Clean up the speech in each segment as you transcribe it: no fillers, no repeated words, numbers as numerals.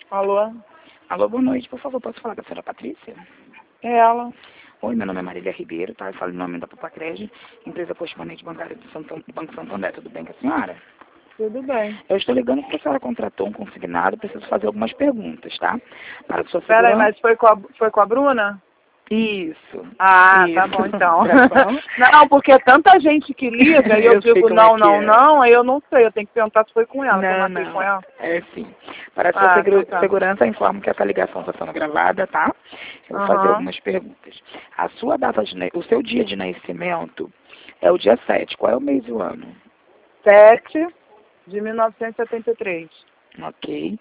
Alô? Alô, boa noite. Por favor, posso falar com a senhora Patrícia? É ela. Oi, meu nome é Marília Ribeiro, tá? Eu falo em nome da Papacred, empresa correspondente bancária do Banco Santander. Tudo bem com a senhora? Tudo bem. Eu estou ligando porque a senhora contratou um consignado, preciso fazer algumas perguntas, tá? Para a sua Pera aí, segurança. mas foi com a Bruna? Isso. Ah, Isso. tá bom então. Tá bom? Não, porque é tanta gente que liga e eu Eu sei digo como é que é. não, aí eu não sei, eu tenho que perguntar se foi com ela, que eu Não, marquei com não. ela. É sim. Para a sua Então tá. segurança, informo que essa ligação está sendo gravada, tá? Eu vou fazer algumas perguntas. A sua data o seu dia de nascimento é o dia 7. Qual é o mês e o ano? 7 de 1973. Ok.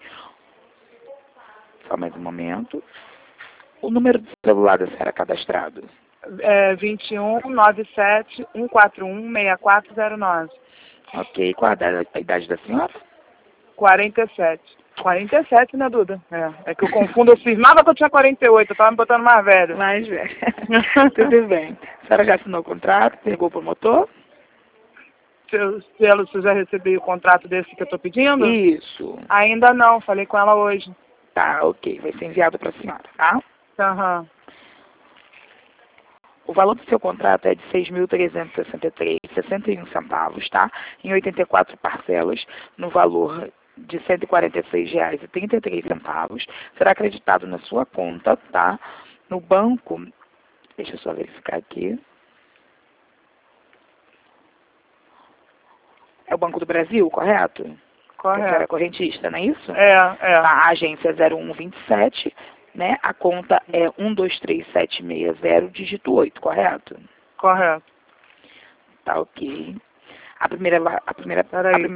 Só mais um momento. O número do celular da senhora cadastrado? 2197-141-6409. Ok. Qual a idade da senhora? 47. 47, né, Duda? É que eu confundo, eu cismava que eu tinha 48, eu tava me botando mais velho. Mais velho. Tudo bem. A senhora já assinou o contrato? Pegou o promotor? Se eu já recebi o contrato desse que eu tô pedindo? Isso. Ainda não, falei com ela hoje. Tá, ok. Vai ser enviado para a senhora, tá? Aham. O valor do seu contrato é de R$ 6.363,61, tá? Em 84 parcelas, no valor de R$ 146,33. Será acreditado na sua conta, tá? No banco, deixa eu só verificar aqui. É o Banco do Brasil, correto? Que a senhora é Correto. correntista, não é isso? É. Tá, a agência é 0127, né? A conta é 123760, dígito 8, correto? Correto. Tá, ok. A primeira... Peraí,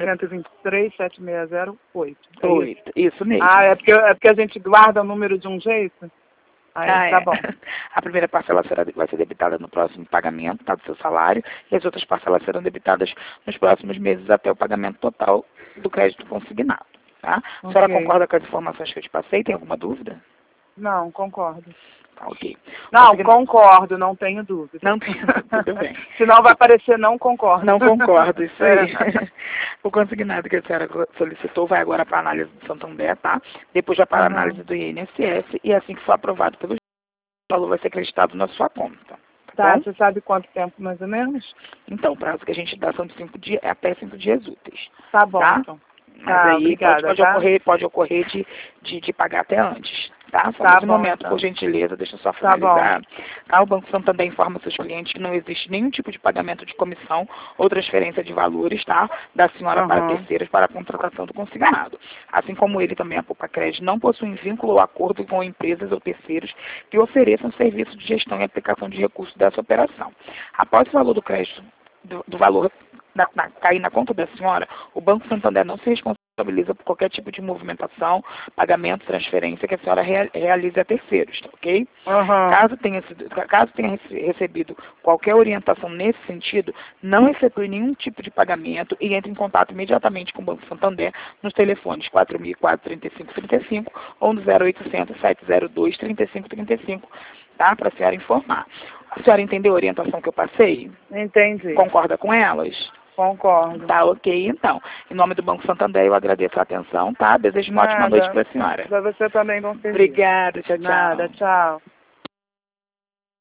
123-760-8. É isso? 8, isso mesmo. Ah, é porque a gente guarda o número de um jeito? Aí, tá bom. A primeira parcela vai ser debitada no próximo pagamento, tá, do seu salário, e as outras parcelas serão debitadas nos próximos meses até o pagamento total do crédito consignado, tá? A senhora Ok. concorda com as informações que eu te passei? Tem alguma dúvida? Não, concordo. Tá, ok. Não, concordo, não tenho dúvida. Não tem, tudo bem. Senão vai aparecer não concordo. Não concordo, isso aí. É. O consignado que a senhora solicitou vai agora para a análise do Santander, tá? Depois vai para a análise do INSS e assim que for aprovado pelo juiz, o valor vai ser acreditado na sua conta. Tá, Bom? você sabe quanto tempo mais ou menos? Então, o prazo que a gente dá são de 5 dias, é até 5 dias úteis. Tá bom, Tá? então. Mas Tá, aí obrigada, pode ocorrer de pagar até antes, tá? Só Tá nesse bom, momento, então. por gentileza, deixa eu só Tá bom. finalizar. Tá? O Banco Santander informa seus clientes que não existe nenhum tipo de pagamento de comissão ou transferência de valores, tá? Da senhora para terceiros para a contratação do consignado. Assim como ele também, a Papacred, não possui vínculo ou acordo com empresas ou terceiros que ofereçam serviço de gestão e aplicação de recursos dessa operação. Após o valor do crédito, do valor cair na conta da senhora, o Banco Santander não se responsabiliza por qualquer tipo de movimentação, pagamento, transferência que a senhora realize a terceiros, tá, ok? Caso tenha recebido qualquer orientação nesse sentido, não efetue nenhum tipo de pagamento e entre em contato imediatamente com o Banco Santander nos telefones 4004-3535 ou no 0800-702-3535, tá? Para a senhora informar. A senhora entendeu a orientação que eu passei? Entendi. Concorda com elas? Concordo. Tá, ok, então. Em nome do Banco Santander, eu agradeço a atenção, tá? Desejo uma ótima noite para a senhora. Para você também, bom serviço. Obrigada, tchau, tchau. Nada, tchau.